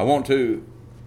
I want to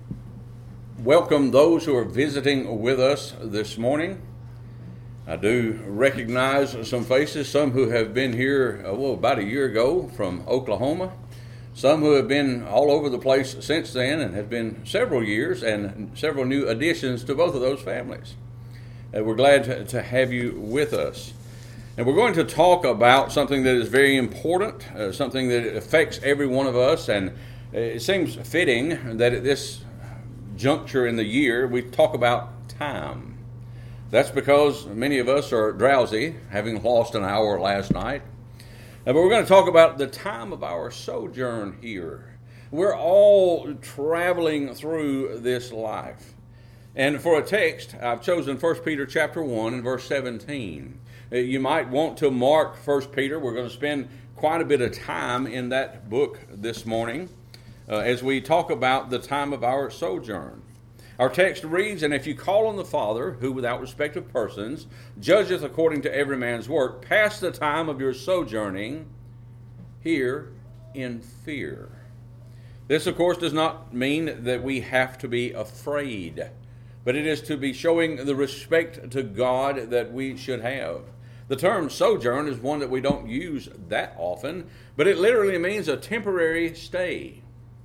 welcome those who are visiting with us this morning. I do recognize some faces, some who have been here about a year ago from Oklahoma, some who have been all over the place since then and have been several years, and several new additions to both of those families. We're glad to have you with us. And we're going to talk about something that is very important, something that affects every one of us, and it seems fitting that at this juncture in the year we talk about time. That's because many of us are drowsy, having lost an hour last night. But we're going to talk about the time of our sojourn here. We're all traveling through this life. And for a text, I've chosen 1 Peter chapter 1 and verse 17. You might want to mark 1 Peter. We're going to spend quite a bit of time in that book this morning as we talk about the time of our sojourn. Our text reads, "And if you call on the Father, who without respect of persons judgeth according to every man's work, pass the time of your sojourning here in fear." This, of course, does not mean that we have to be afraid, but it is to be showing the respect to God that we should have. The term sojourn is one that we don't use that often, but it literally means a temporary stay.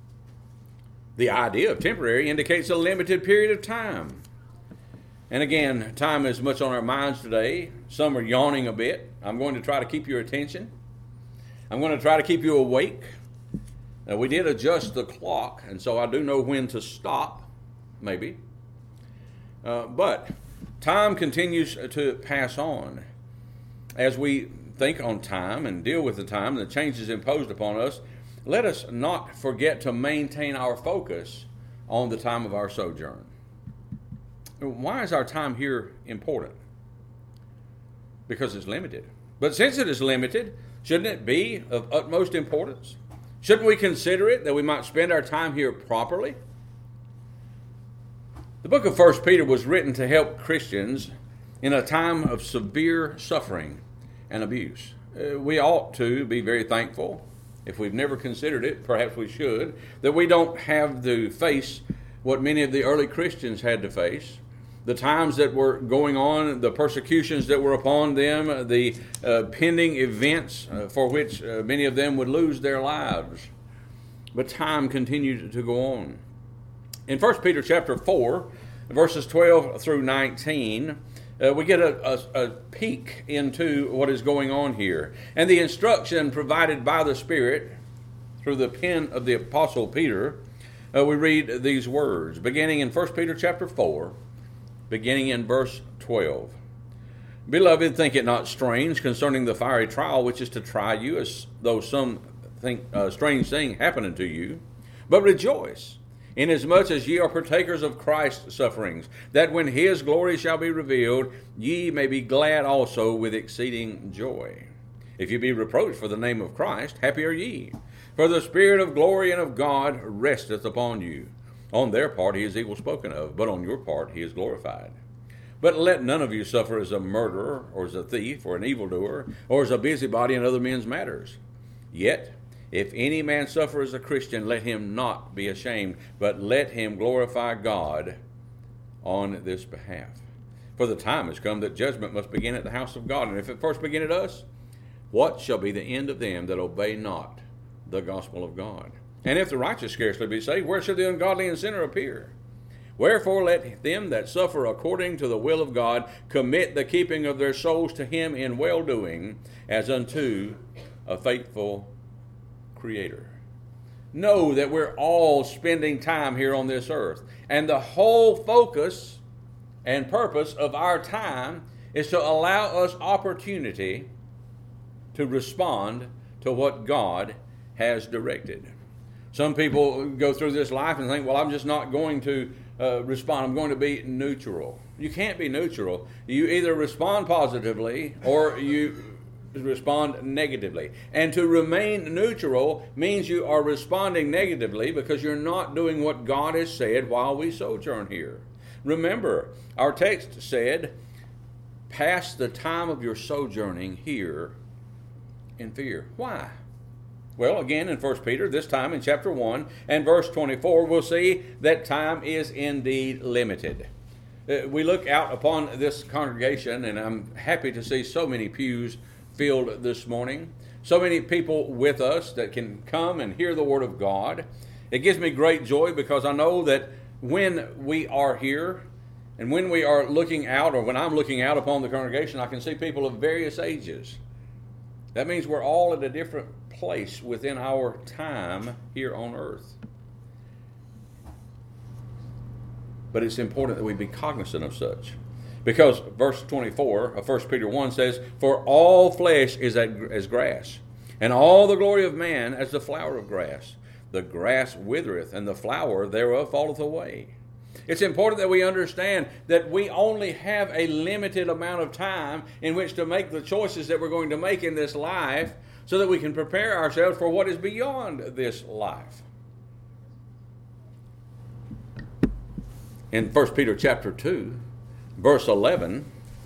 The idea of temporary indicates a limited period of time. And again, time is much on our minds today. Some are yawning a bit. I'm going to try to keep your attention. I'm going to try to keep you awake. Now, we did adjust the clock, and so I do know when to stop, maybe. But time continues to pass on. As we think on time and deal with the time and the changes imposed upon us, let us not forget to maintain our focus on the time of our sojourn. Why is our time here important? Because it's limited. But since it is limited, shouldn't it be of utmost importance? Shouldn't we consider it that we might spend our time here properly? The book of 1 Peter was written to help Christians in a time of severe suffering and abuse. We ought to be very thankful. If we've never considered it, perhaps we should, that we don't have to face what many of the early Christians had to face. The times that were going on, the persecutions that were upon them, the pending events for which many of them would lose their lives. But time continued to go on. In 1 Peter chapter 4, verses 12 through 19, we get a peek into what is going on here. And the instruction provided by the Spirit through the pen of the Apostle Peter, we read these words, beginning in 1 Peter chapter 4, beginning in verse 12. "Beloved, think it not strange concerning the fiery trial which is to try you, as though some strange thing happened unto you. But rejoice, inasmuch as ye are partakers of Christ's sufferings, that when his glory shall be revealed, ye may be glad also with exceeding joy. If ye be reproached for the name of Christ, happy are ye, for the Spirit of glory and of God resteth upon you. On their part he is evil spoken of, but on your part he is glorified. But let none of you suffer as a murderer, or as a thief, or an evildoer, or as a busybody in other men's matters. Yet, if any man suffer as a Christian, let him not be ashamed, but let him glorify God on this behalf. For the time has come that judgment must begin at the house of God. And if it first begin at us, what shall be the end of them that obey not the gospel of God? And if the righteous scarcely be saved, where shall the ungodly and sinner appear? Wherefore let them that suffer according to the will of God commit the keeping of their souls to him in well-doing, as unto a faithful Creator." Know that we're all spending time here on this earth, and the whole focus and purpose of our time is to allow us opportunity to respond to what God has directed. Some people go through this life and think, well, I'm just not going to respond. I'm going to be neutral. You can't be neutral. You either respond positively or you respond negatively. And to remain neutral means you are responding negatively because you're not doing what God has said while we sojourn here. Remember, our text said, pass the time of your sojourning here in fear. Why? Well, again in 1 Peter, this time in chapter 1 and verse 24, we'll see that time is indeed limited. We look out upon this congregation, and I'm happy to see so many pews filled this morning, so many people with us that can come and hear the Word of God. It gives me great joy because I know that when we are here and when we are looking out, or when I'm looking out upon the congregation, I can see people of various ages. That means we're all at a different place within our time here on earth. But it's important that we be cognizant of such. Because verse 24 of 1 Peter 1 says, "For all flesh is as grass, and all the glory of man as the flower of grass. The grass withereth, and the flower thereof falleth away." It's important that we understand that we only have a limited amount of time in which to make the choices that we're going to make in this life so that we can prepare ourselves for what is beyond this life. In 1 Peter chapter 2, verse 11,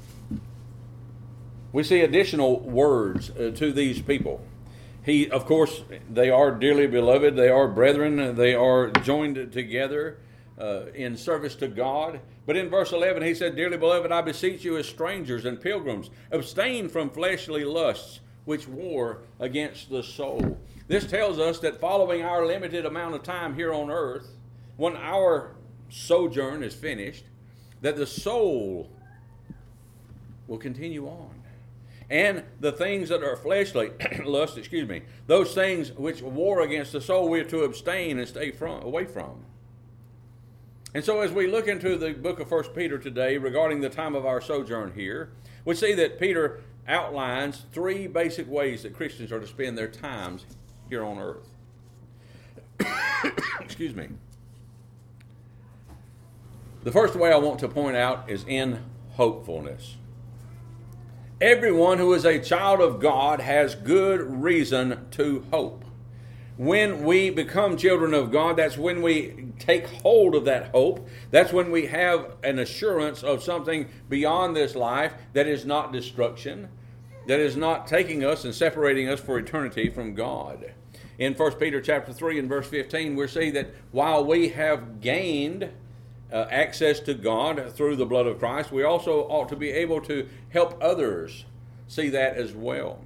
we see additional words to these people. Of course, they are dearly beloved, they are brethren, they are joined together in service to God. But in verse 11 he said, "Dearly beloved, I beseech you as strangers and pilgrims, abstain from fleshly lusts which war against the soul." This tells us that following our limited amount of time here on earth, when our sojourn is finished, that the soul will continue on. And the things that are fleshly lust, those things which war against the soul, we are to abstain and stay away from. And so as we look into the book of 1 Peter today regarding the time of our sojourn here, we see that Peter outlines three basic ways that Christians are to spend their times here on earth. Excuse me. The first way I want to point out is in hopefulness. Everyone who is a child of God has good reason to hope. When we become children of God, that's when we take hold of that hope. That's when we have an assurance of something beyond this life that is not destruction, that is not taking us and separating us for eternity from God. In 1 Peter chapter 3 and verse 15, we see that while we have gained access to God through the blood of Christ, we also ought to be able to help others see that as well.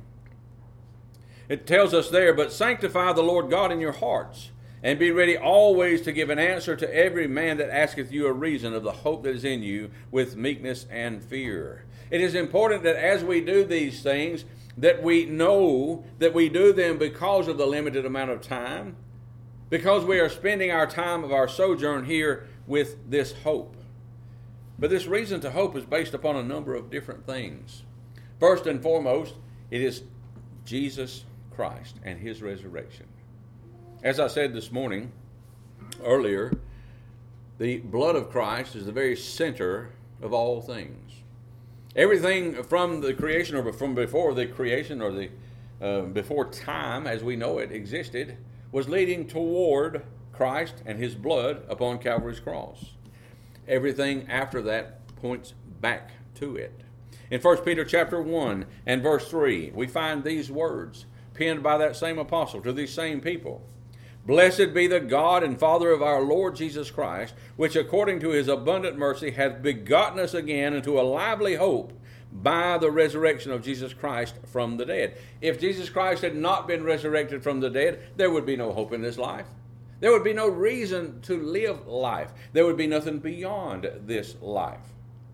It tells us there, "But sanctify the Lord God in your hearts, and be ready always to give an answer to every man that asketh you a reason of the hope that is in you with meekness and fear." It is important that as we do these things, that we know that we do them because of the limited amount of time, because we are spending our time of our sojourn here with this hope. But this reason to hope is based upon a number of different things. First and foremost, it is Jesus Christ and his resurrection. As I said this morning, earlier, the blood of Christ is the very center of all things. Everything from the creation, or from before the creation, or before time as we know it existed, was leading toward Christ and his blood upon Calvary's cross. Everything after that points back to it. In 1 Peter chapter 1 and verse 3, we find these words penned by that same apostle to these same people. "Blessed be the God and Father of our Lord Jesus Christ, which according to his abundant mercy hath begotten us again into a lively hope by the resurrection of Jesus Christ from the dead." If Jesus Christ had not been resurrected from the dead, there would be no hope in this life. There would be no reason to live life. There would be nothing beyond this life.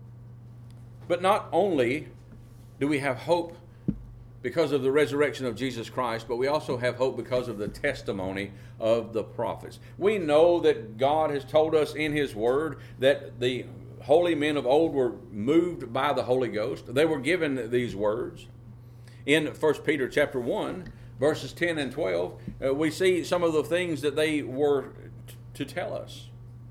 But not only do we have hope because of the resurrection of Jesus Christ, but we also have hope because of the testimony of the prophets. We know that God has told us in his word that the holy men of old were moved by the Holy Ghost. They were given these words. In 1 Peter chapter 1, verses 10 and 12, we see some of the things that they were to tell us.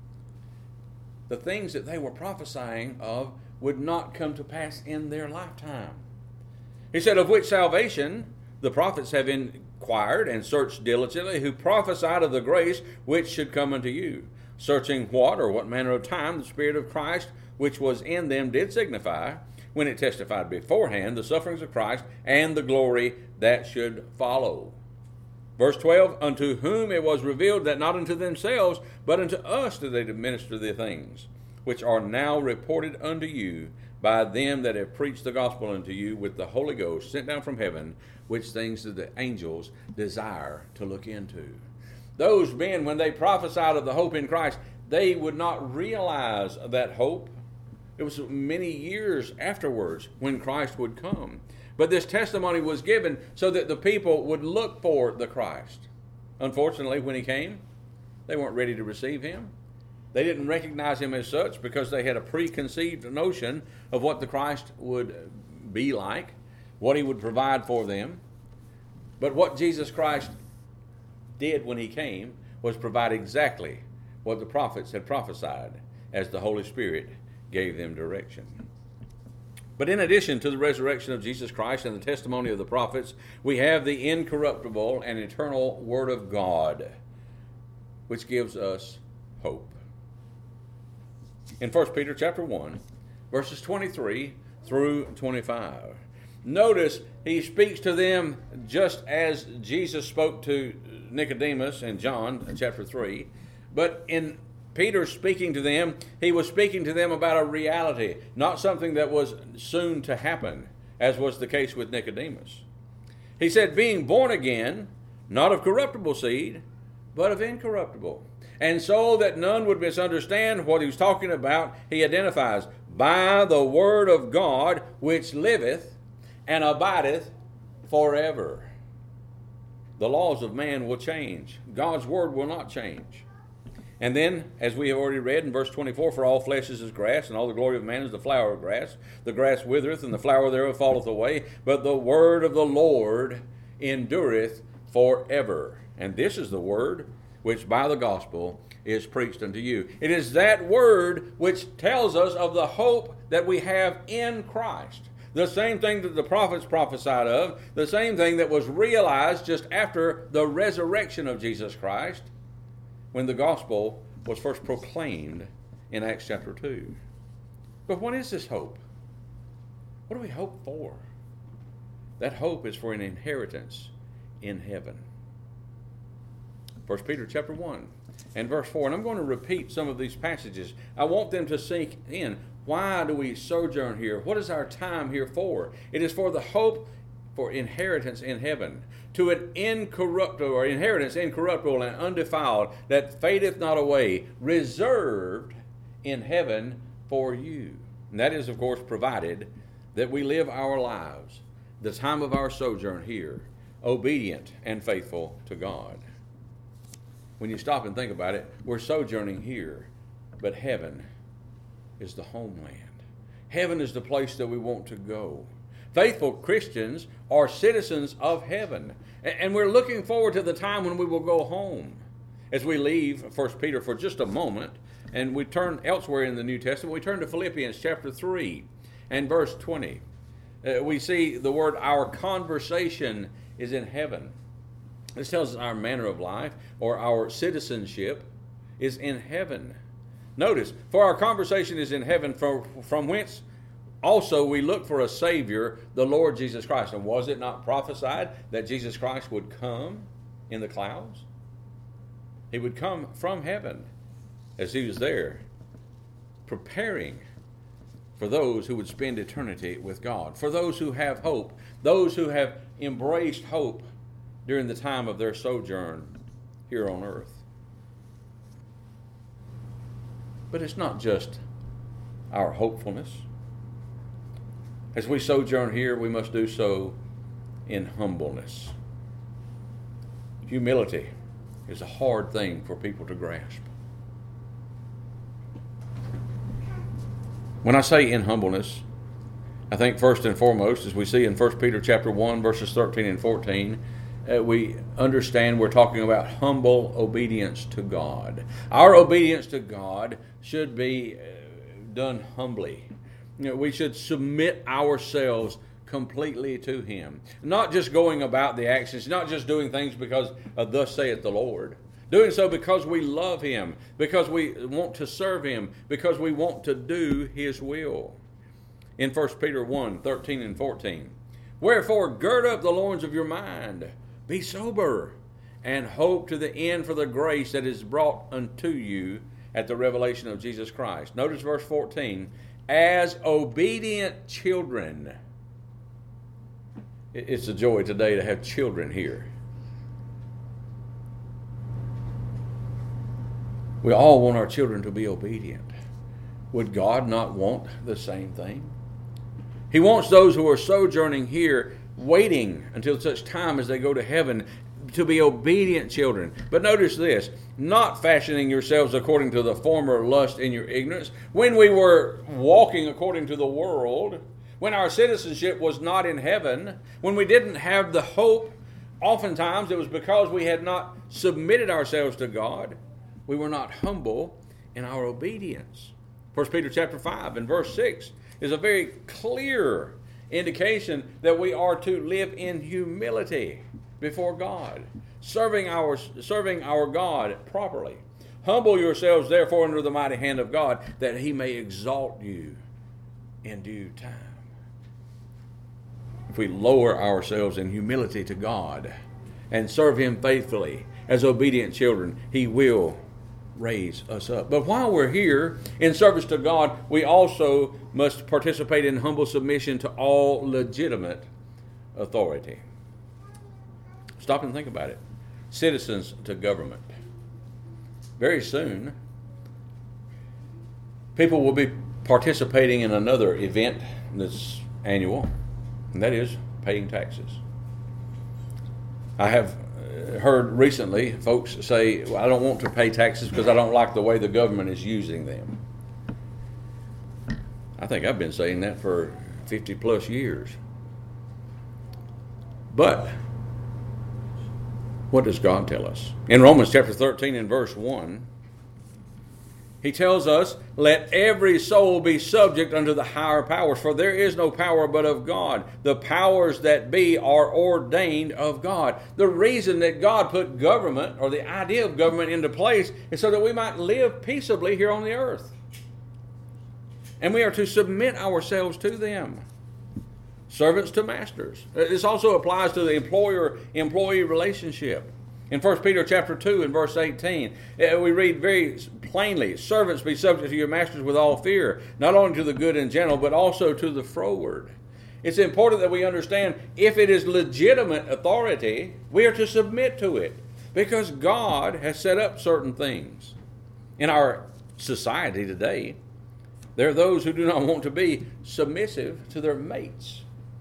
The things that they were prophesying of would not come to pass in their lifetime. He said, "Of which salvation the prophets have inquired and searched diligently, who prophesied of the grace which should come unto you, searching what or what manner of time the Spirit of Christ which was in them did signify, when it testified beforehand the sufferings of Christ and the glory that should follow." Verse 12, unto whom it was revealed that not unto themselves, but unto us do they administer the things, which are now reported unto you by them that have preached the gospel unto you with the Holy Ghost sent down from heaven, which things do the angels desire to look into. Those men, when they prophesied of the hope in Christ, they would not realize that hope. It was many years afterwards when Christ would come. But this testimony was given so that the people would look for the Christ. Unfortunately, when he came, they weren't ready to receive him. They didn't recognize him as such because they had a preconceived notion of what the Christ would be like, what he would provide for them. But what Jesus Christ did when he came was provide exactly what the prophets had prophesied as the Holy Spirit gave them direction. But in addition to the resurrection of Jesus Christ and the testimony of the prophets, we have the incorruptible and eternal Word of God, which gives us hope. In 1 Peter chapter 1, verses 23 through 25. Notice he speaks to them just as Jesus spoke to Nicodemus in John chapter 3. But in Peter speaking to them, he was speaking to them about a reality, not something that was soon to happen, as was the case with Nicodemus. He said, being born again, not of corruptible seed, but of incorruptible. And so that none would misunderstand what he was talking about, he identifies, by the word of God, which liveth and abideth forever. The laws of man will change. God's word will not change. And then, as we have already read in verse 24, for all flesh is as grass, and all the glory of man is the flower of grass. The grass withereth, and the flower thereof falleth away, but the word of the Lord endureth forever. And this is the word which by the gospel is preached unto you. It is that word which tells us of the hope that we have in Christ. The same thing that the prophets prophesied of, the same thing that was realized just after the resurrection of Jesus Christ, when the gospel was first proclaimed in Acts chapter 2. But what is this hope? What do we hope for? That hope is for an inheritance in heaven. 1 Peter chapter 1 and verse 4. And I'm going to repeat some of these passages. I want them to sink in. Why do we sojourn here? What is our time here for? It is for the hope for inheritance in heaven, to an incorruptible or inheritance incorruptible and undefiled, that fadeth not away, reserved in heaven for you. And that is, of course, provided that we live our lives, the time of our sojourn here, obedient and faithful to God. When you stop and think about it, we're sojourning here, but heaven is the homeland. Heaven is the place that we want to go. Faithful Christians are citizens of heaven, and we're looking forward to the time when we will go home. As we leave 1 Peter for just a moment, and we turn elsewhere in the New Testament, we turn to Philippians chapter 3 and verse 20. We see the word, our conversation is in heaven. This tells us our manner of life, or our citizenship, is in heaven. Notice, for our conversation is in heaven, from whence also we look for a Savior, the Lord Jesus Christ. And was it not prophesied that Jesus Christ would come in the clouds? He would come from heaven as he was there, preparing for those who would spend eternity with God, for those who have hope, those who have embraced hope during the time of their sojourn here on earth. But it's not just our hopefulness. As we sojourn here, we must do so in humbleness. Humility is a hard thing for people to grasp. When I say in humbleness, I think first and foremost, as we see in 1 Peter chapter 1, verses 13 and 14, we understand we're talking about humble obedience to God. Our obedience to God should be done humbly. We should submit ourselves completely to Him. Not just going about the actions, not just doing things because of thus saith the Lord. Doing so because we love Him, because we want to serve Him, because we want to do His will. In 1 Peter 1, 13 and 14, wherefore gird up the loins of your mind, be sober, and hope to the end for the grace that is brought unto you at the revelation of Jesus Christ. Notice verse 14. As obedient children. It's a joy today to have children here. We all want our children to be obedient. Would God not want the same thing? He wants those who are sojourning here, waiting until such time as they go to heaven, to be obedient children. But notice this, not fashioning yourselves according to the former lust in your ignorance. When we were walking according to the world, when our citizenship was not in heaven, when we didn't have the hope, oftentimes it was because we had not submitted ourselves to God. We were not humble in our obedience. 1 Peter chapter 5 and verse 6 is a very clear indication that we are to live in humility before God, serving our God properly. Humble yourselves therefore under the mighty hand of God, that he may exalt you in due time. If we lower ourselves in humility to God and serve him faithfully as obedient children, he will raise us up. But while we're here in service to God, we also must participate in humble submission to all legitimate authority. Stop and think about it. Citizens to government. Very soon, people will be participating in another event that's annual, and that is paying taxes. I have heard recently folks say, well, I don't want to pay taxes because I don't like the way the government is using them. I think I've been saying that for 50 plus years. But what does God tell us? In Romans chapter 13 and verse 1, he tells us, let every soul be subject unto the higher powers, for there is no power but of God. The powers that be are ordained of God. The reason that God put government, or the idea of government, into place is so that we might live peaceably here on the earth. And we are to submit ourselves to them. Servants to masters. This also applies to the employer-employee relationship. In 1 Peter chapter 2 and verse 18, we read very plainly, servants, be subject to your masters with all fear, not only to the good and gentle, but also to the froward. It's important that we understand, if it is legitimate authority, we are to submit to it, because God has set up certain things. In our society today, there are those who do not want to be submissive to their mates.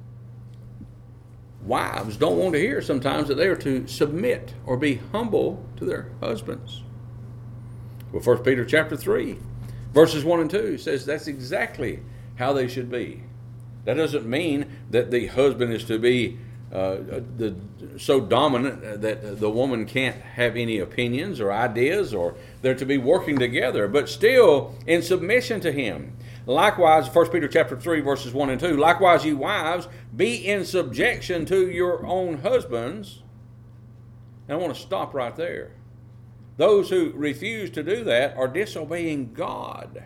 Wives don't want to hear sometimes that they are to submit or be humble to their husbands. Well, 1 Peter chapter 3, verses 1 and 2 says that's exactly how they should be. That doesn't mean that the husband is to be so dominant that the woman can't have any opinions or ideas, or they're to be working together, but still in submission to him. Likewise, 1 Peter chapter 3, verses 1 and 2, likewise, ye wives, be in subjection to your own husbands. And I want to stop right there. Those who refuse to do that are disobeying God.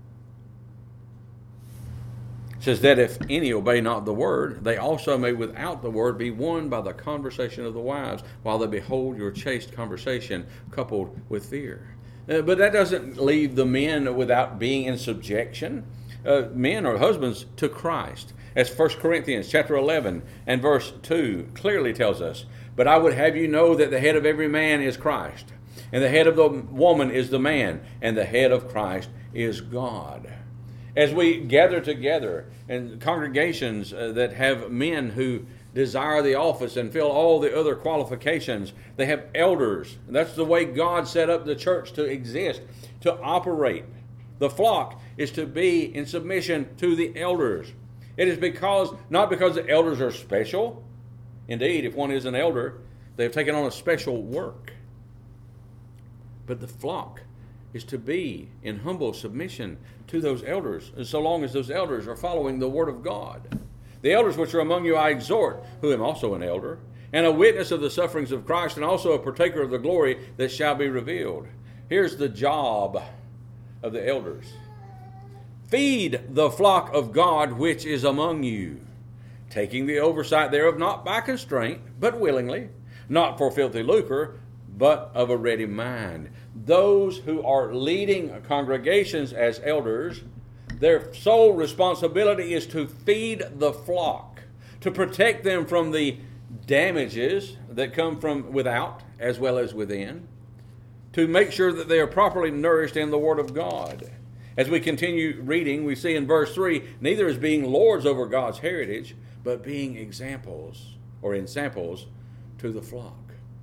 It says that if any obey not the word, they also may without the word be won by the conversation of the wives, while they behold your chaste conversation coupled with fear. But that doesn't leave the men without being in subjection. Men or husbands to Christ. As 1 Corinthians chapter 11 and verse 2 clearly tells us, but I would have you know that the head of every man is Christ, and the head of the woman is the man, and the head of Christ is God. As we gather together in congregations that have men who desire the office and fill all the other qualifications, they have elders. That's the way God set up the church to exist, to operate. The flock is to be in submission to the elders. It is not because the elders are special. Indeed, if one is an elder, they have taken on a special work. But the flock is to be in humble submission to those elders, so long as those elders are following the word of God. The elders which are among you I exhort, who am also an elder, and a witness of the sufferings of Christ, and also a partaker of the glory that shall be revealed. Here's the job of the elders. Feed the flock of God which is among you, taking the oversight thereof not by constraint, but willingly, not for filthy lucre, but of a ready mind. Those who are leading congregations as elders, their sole responsibility is to feed the flock, to protect them from the damages that come from without as well as within, to make sure that they are properly nourished in the Word of God. As we continue reading, we see in verse 3, neither as being lords over God's heritage, but being examples or ensamples to the flock.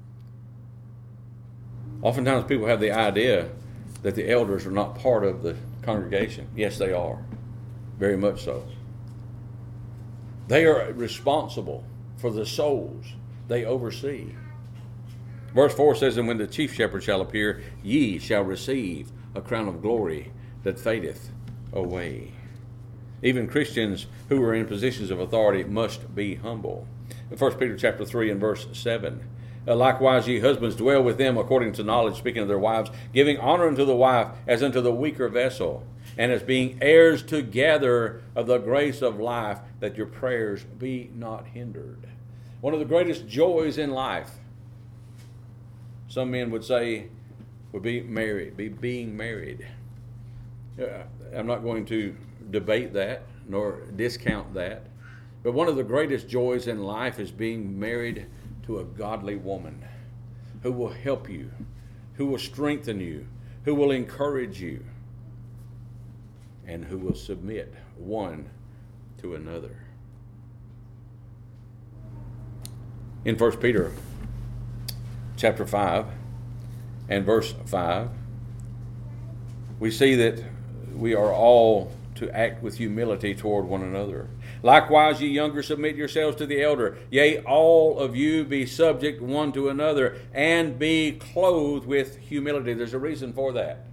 Oftentimes people have the idea that the elders are not part of the congregation. Yes, they are. Very much so. They are responsible for the souls they oversee. Verse 4 says, and when the chief shepherd shall appear, ye shall receive a crown of glory that fadeth away. Even Christians who are in positions of authority must be humble. 1 Peter chapter 3 and verse 7. Likewise, ye husbands, dwell with them according to knowledge, speaking of their wives, giving honor unto the wife as unto the weaker vessel, and as being heirs together of the grace of life, that your prayers be not hindered. One of the greatest joys in life, some men would say, would be being married. I'm not going to debate that nor discount that, but one of the greatest joys in life is being married to a godly woman who will help you, who will strengthen you, who will encourage you, and who will submit one to another. In 1 Peter chapter 5 and verse 5, we see that we are all to act with humility toward one another. Likewise, ye younger, submit yourselves to the elder. Yea, all of you be subject one to another, and be clothed with humility. There's a reason for that.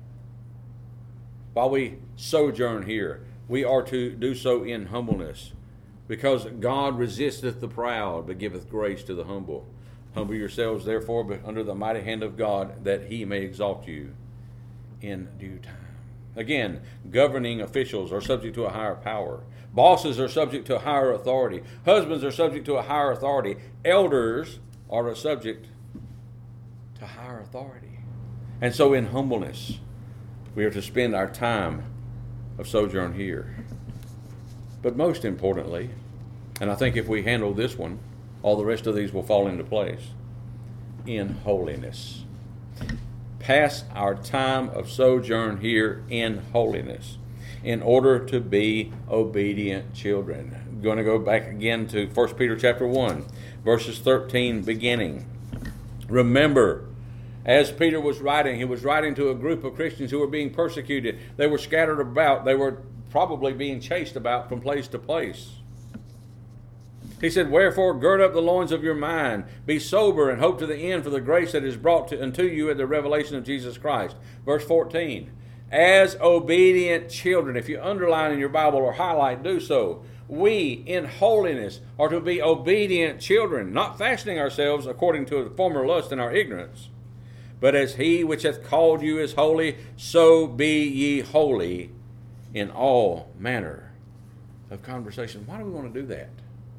While we sojourn here, we are to do so in humbleness, because God resisteth the proud, but giveth grace to the humble. Humble yourselves, therefore, under the mighty hand of God, that he may exalt you in due time. Again, governing officials are subject to a higher power. Bosses are subject to a higher authority. Husbands are subject to a higher authority. Elders are subject to higher authority. And so in humbleness, we are to spend our time of sojourn here. But most importantly, and I think if we handle this one, all the rest of these will fall into place, in holiness. Pass our time of sojourn here in holiness in order to be obedient children. I'm going to go back again to 1 Peter chapter 1, verses 13 beginning. Remember, as Peter was writing, he was writing to a group of Christians who were being persecuted. They were scattered about. They were probably being chased about from place to place. He said, wherefore gird up the loins of your mind, be sober, and hope to the end for the grace that is brought unto you at the revelation of Jesus Christ. Verse 14, as obedient children, if you underline in your Bible or highlight, do so. We, in holiness, are to be obedient children, not fashioning ourselves according to the former lust and our ignorance. But as he which hath called you is holy, so be ye holy in all manner of conversation. Why do we want to do that?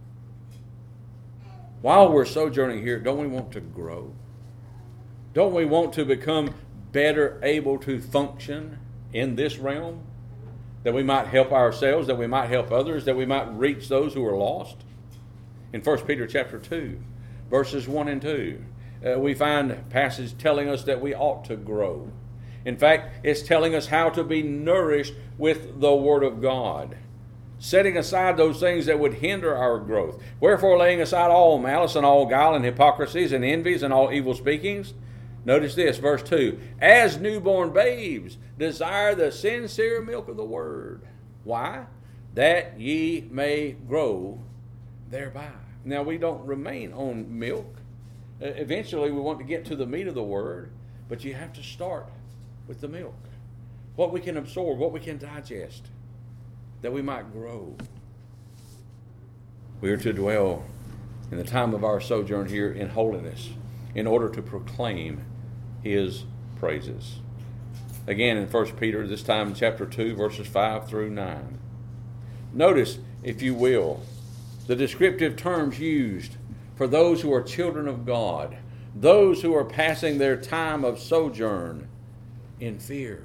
While we're sojourning here, don't we want to grow? Don't we want to become better able to function in this realm? That we might help ourselves, that we might help others, that we might reach those who are lost? In 1 Peter chapter 2, verses 1 and 2, we find a passage telling us that we ought to grow. In fact, it's telling us how to be nourished with the Word of God, setting aside those things that would hinder our growth. Wherefore, laying aside all malice and all guile and hypocrisies and envies and all evil speakings. Notice this, verse 2. As newborn babes, desire the sincere milk of the word. Why? That ye may grow thereby. Now, we don't remain on milk. Eventually, we want to get to the meat of the word, but you have to start with the milk. What we can absorb, what we can digest, that we might grow. We are to dwell in the time of our sojourn here in holiness in order to proclaim his praises. Again in 1 Peter, this time in chapter 2, verses 5 through 9. Notice, if you will, the descriptive terms used for those who are children of God, those who are passing their time of sojourn in fear.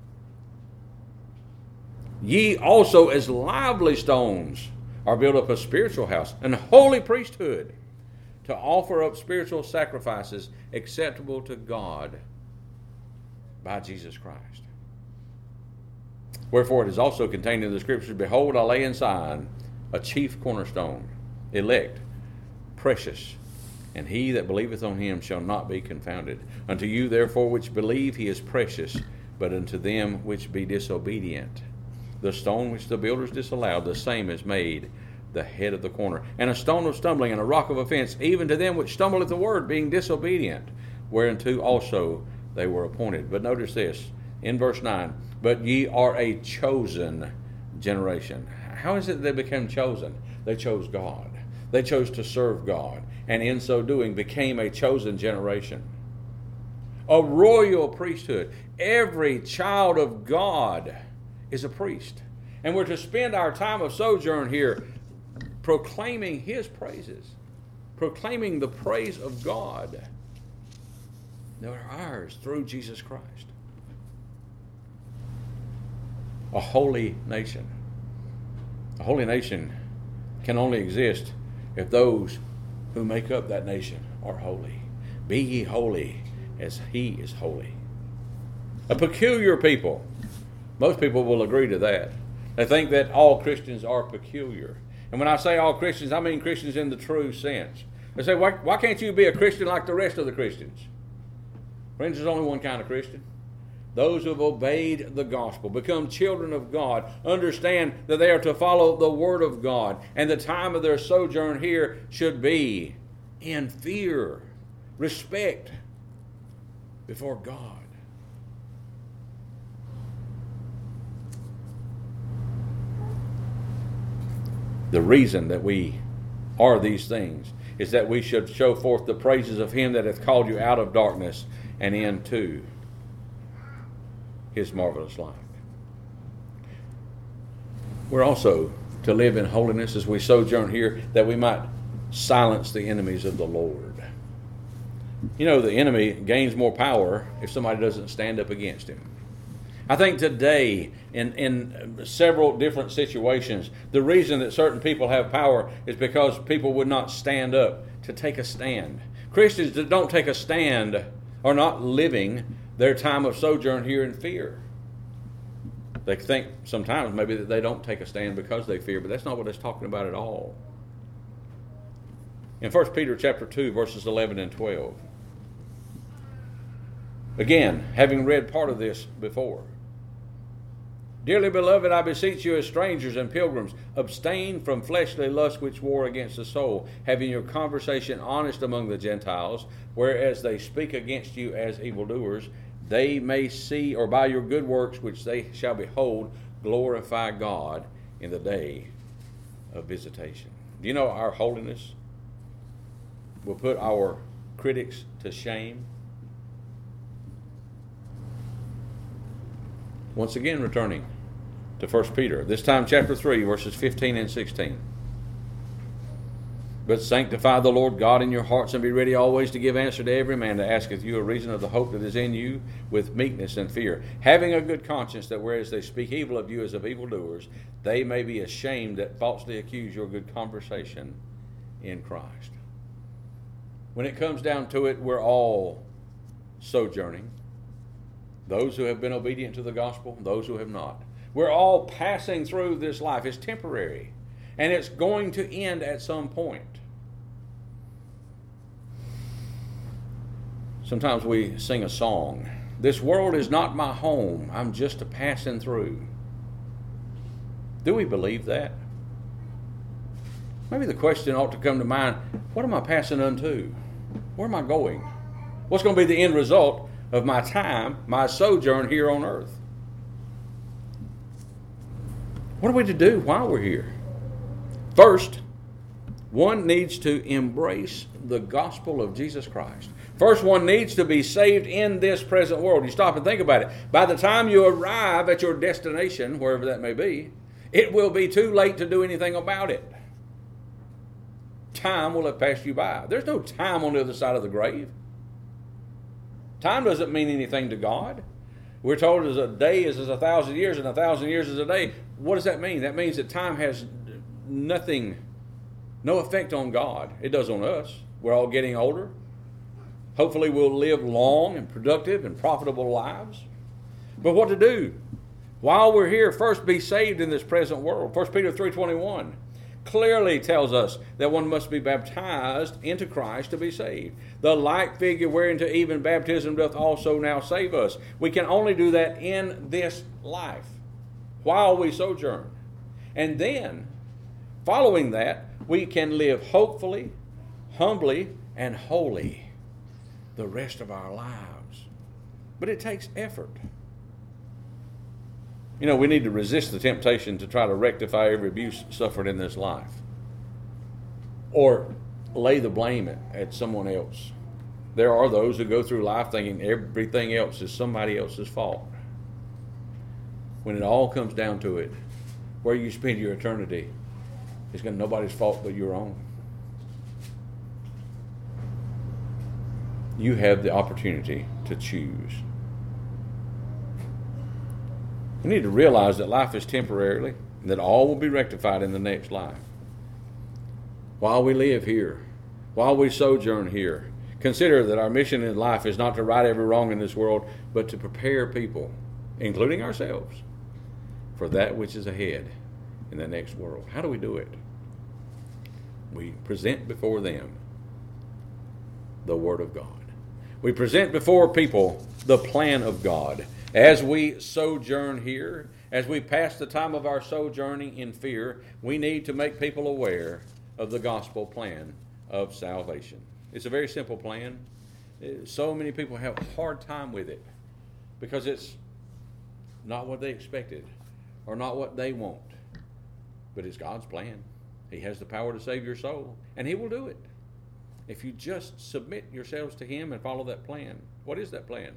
Ye also as lively stones are built up a spiritual house, and holy priesthood, to offer up spiritual sacrifices acceptable to God by Jesus Christ. Wherefore it is also contained in the Scriptures, Behold, I lay in Zion a chief cornerstone, elect, precious, and he that believeth on him shall not be confounded. Unto you therefore which believe he is precious, but unto them which be disobedient, the stone which the builders disallowed, the same is made the head of the corner, and a stone of stumbling, and a rock of offense, even to them which stumble at the word, being disobedient, whereunto also they were appointed. But notice this, in verse 9, but ye are a chosen generation. How is it they became chosen? They chose God. They chose to serve God, and in so doing became a chosen generation. A royal priesthood. Every child of God is a priest. And we're to spend our time of sojourn here proclaiming his praises, proclaiming the praise of God that are ours through Jesus Christ. A holy nation. A holy nation can only exist if those who make up that nation are holy. Be ye holy as he is holy. A peculiar people. Most people will agree to that. They think that all Christians are peculiar. And when I say all Christians, I mean Christians in the true sense. They say, why can't you be a Christian like the rest of the Christians? Friends, there's only one kind of Christian. Those who have obeyed the gospel, become children of God, understand that they are to follow the word of God, and the time of their sojourn here should be in fear, respect before God. The reason that we are these things is that we should show forth the praises of him that hath called you out of darkness and into his marvelous light. We're also to live in holiness as we sojourn here, that we might silence the enemies of the Lord. You know, the enemy gains more power if somebody doesn't stand up against him. I think today, in several different situations, the reason that certain people have power is because people would not stand up to take a stand. Christians that don't take a stand are not living their time of sojourn here in fear. They think sometimes maybe that they don't take a stand because they fear, but that's not what it's talking about at all. In 1 Peter chapter 2, verses 11 and 12. Again, having read part of this before. Dearly beloved, I beseech you as strangers and pilgrims, abstain from fleshly lusts which war against the soul, having your conversation honest among the Gentiles, whereas they speak against you as evildoers, they may see, or by your good works which they shall behold, glorify God in the day of visitation. Do you know our holiness will put our critics to shame? Once again, returning to 1 Peter, this time chapter 3, verses 15 and 16. But sanctify the Lord God in your hearts, and be ready always to give answer to every man that asketh you a reason of the hope that is in you, with meekness and fear, having a good conscience, that whereas they speak evil of you as of evildoers, they may be ashamed that falsely accuse your good conversation in Christ. When it comes down to it, we're all sojourning. Those who have been obedient to the gospel, those who have not. We're all passing through this life. It's temporary, and it's going to end at some point. Sometimes we sing a song. This world is not my home. I'm just a passing through. Do we believe that? Maybe the question ought to come to mind, what am I passing unto? Where am I going? What's going to be the end result of my time, my sojourn here on earth? What are we to do while we're here? First, one needs to embrace the gospel of Jesus Christ. First, one needs to be saved in this present world. You stop and think about it. By the time you arrive at your destination, wherever that may be, it will be too late to do anything about it. Time will have passed you by. There's no time on the other side of the grave. Time doesn't mean anything to God. We're told as a day is as 1,000 years, and 1,000 years is a day. What does that mean? That means that time has no effect on God. It does on us. We're all getting older. Hopefully we'll live long and productive and profitable lives. But what to do? While we're here, first be saved in this present world. 1 Peter 3:21 clearly tells us that one must be baptized into Christ to be saved. The like figure whereunto even baptism doth also now save us. We can only do that in this life, while we sojourn. And then, following that, we can live hopefully, humbly, and holy the rest of our lives. But it takes effort. You know, we need to resist the temptation to try to rectify every abuse suffered in this life, or lay the blame at someone else. There are those who go through life thinking everything else is somebody else's fault. When it all comes down to it, where you spend your eternity is going to be nobody's fault but your own. You have the opportunity to choose. We need to realize that life is temporarily, and that all will be rectified in the next life. While we live here, while we sojourn here, consider that our mission in life is not to right every wrong in this world, but to prepare people, including ourselves, for that which is ahead in the next world. How do we do it? We present before them the Word of God. We present before people the plan of God. As we sojourn here, as we pass the time of our sojourning in fear, we need to make people aware of the gospel plan of salvation. It's a very simple plan. So many people have a hard time with it because it's not what they expected or not what they want. But it's God's plan. He has the power to save your soul, and He will do it if you just submit yourselves to Him and follow that plan. What is that plan?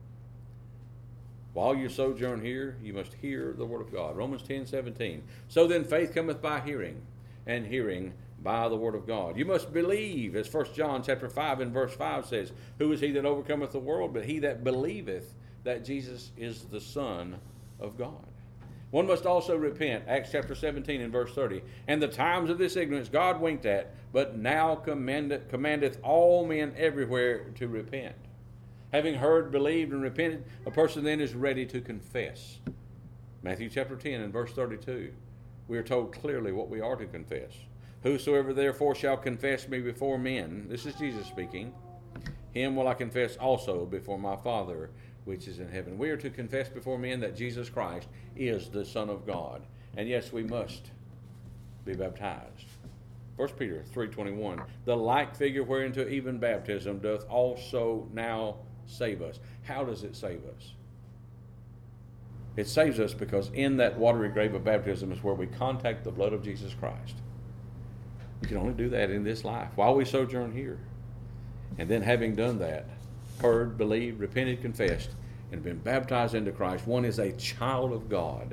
While you sojourn here, you must hear the word of God. Romans 10:17. So then faith cometh by hearing, and hearing by the word of God. You must believe, as 1 John chapter 5 and verse 5 says, who is he that overcometh the world, but he that believeth that Jesus is the Son of God. One must also repent, Acts chapter 17 and verse 30. And the times of this ignorance God winked at, but now commandeth all men everywhere to repent. Having heard, believed, and repented, a person then is ready to confess. Matthew chapter 10 and verse 32. We are told clearly what we are to confess. Whosoever therefore shall confess me before men, this is Jesus speaking, him will I confess also before my Father which is in heaven. We are to confess before men that Jesus Christ is the Son of God. And yes, we must be baptized. 1 Peter 3:21. The like figure whereunto even baptism doth also now save us. How does it save us? It saves us because in that watery grave of baptism is where we contact the blood of Jesus Christ. We can only do that in this life while we sojourn here. And then having done that, heard, believed, repented, confessed, and been baptized into Christ, one is a child of God.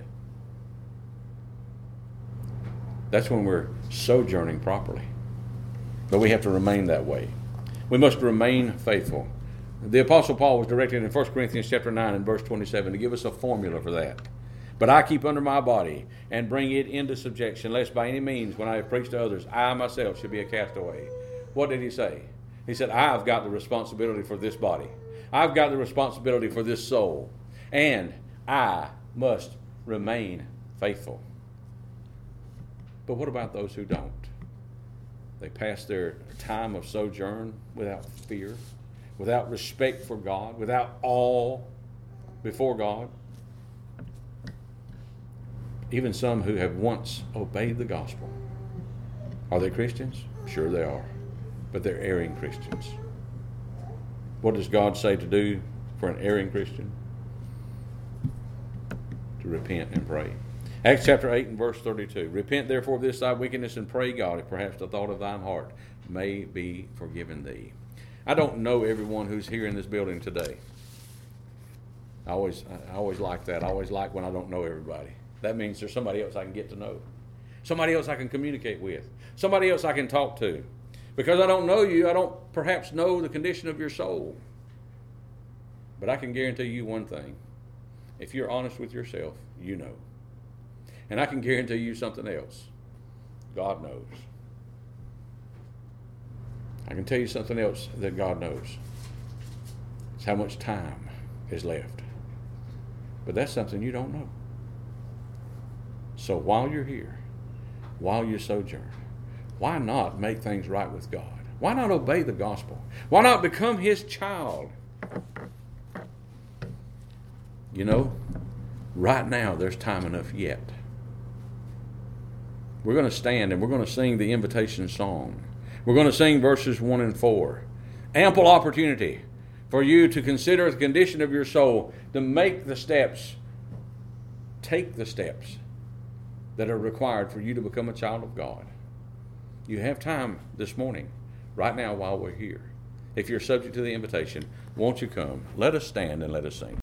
That's when we're sojourning properly. But we have to remain that way. We must remain faithful. The Apostle Paul was directed in 1 Corinthians chapter 9 and verse 27 to give us a formula for that. But I keep under my body and bring it into subjection, lest by any means, when I have preached to others, I myself should be a castaway. What did he say? He said, I've got the responsibility for this body. I've got the responsibility for this soul. And I must remain faithful. But what about those who don't? They pass their time of sojourn without fear, without respect for God, without awe before God. Even some who have once obeyed the gospel. Are they Christians? Sure they are. But they're erring Christians. What does God say to do for an erring Christian? To repent and pray. Acts chapter 8 and verse 32. Repent therefore of this thy wickedness and pray God, if perhaps the thought of thine heart may be forgiven thee. I don't know everyone who's here in this building today. I always like that. I always like when I don't know everybody. That means there's somebody else I can get to know. Somebody else I can communicate with. Somebody else I can talk to. Because I don't know you, I don't perhaps know the condition of your soul. But I can guarantee you one thing. If you're honest with yourself, you know. And I can guarantee you something else. God knows. I can tell you something else that God knows. It's how much time is left. But that's something you don't know. So while you're here, while you sojourn, why not make things right with God? Why not obey the gospel? Why not become His child? You know, right now there's time enough yet. We're going to stand and we're going to sing the invitation song. We're going to sing verses 1 and 4. Ample opportunity for you to consider the condition of your soul, to make the steps, take the steps that are required for you to become a child of God. You have time this morning, right now while we're here. If you're subject to the invitation, won't you come? Let us stand and let us sing.